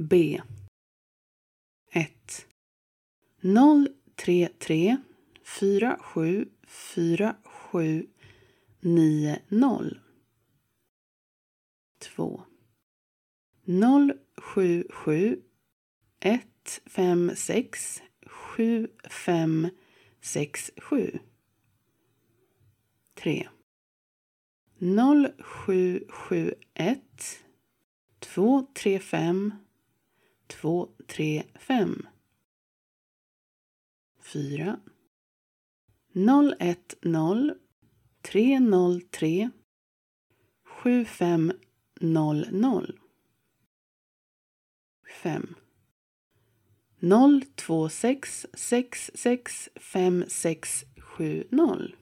B. 1 033 47 47 90 2 077 156 7567 3 0771 235 235 4 010 303 7500 5 026 66 5670